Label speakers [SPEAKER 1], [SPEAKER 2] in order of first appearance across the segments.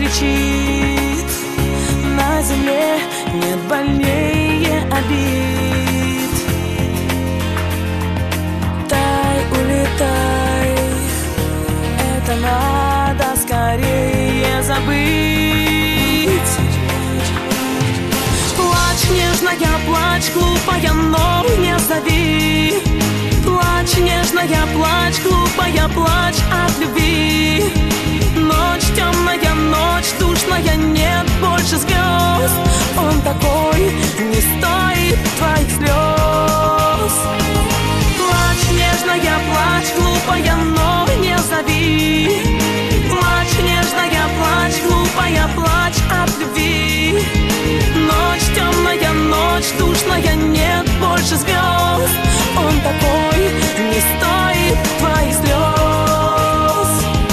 [SPEAKER 1] кричит. На земле нет больнее обид. Тай, улетай, это надо скорее забыть. Плачь, нежная, плачь, глупая, но не зови. Плачь, нежная, плачь, глупая, плачь от любви. Ночь темная, ночь душная, нет больше звезд. Он такой, не стоит твоих слез. Плачь, нежная, плачь, глупая, но не зови. Плачь, нежная, плачь, глупая, плачь от любви. Ночь темная, ночь душная, нет больше звезд. Он такой, не стоит твоих слез.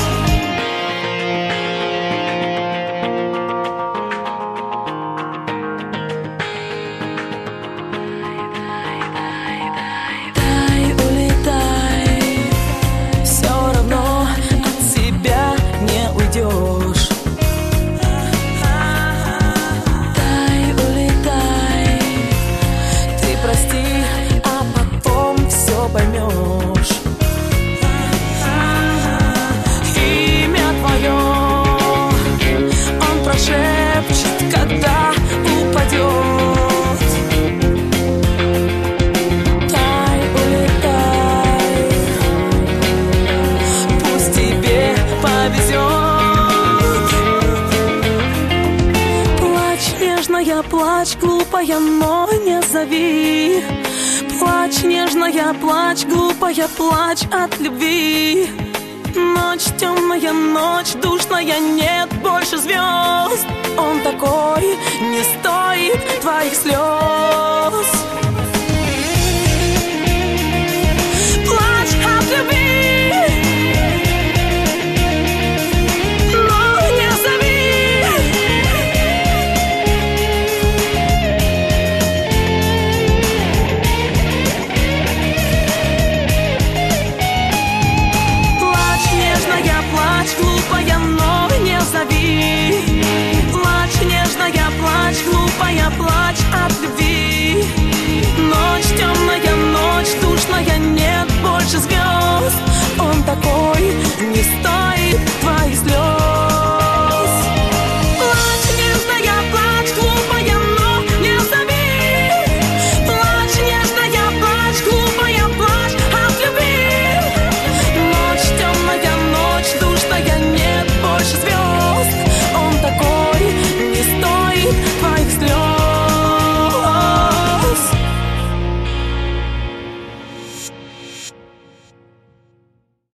[SPEAKER 1] Дай, улетай, все равно от себя не уйдешь. Дай, улетай, ты прости, а потом все поймешь. Имя твое он прошепчет, когда упадет. Дай, улетай, пусть тебе повезет. Плачь, нежная, плачь, глупая, но не зови. Плачь, нежная, плачь, глупая, плачь от любви. Ночь темная, ночь душная, нет больше звезд. Он такой, не стоит твоих слез.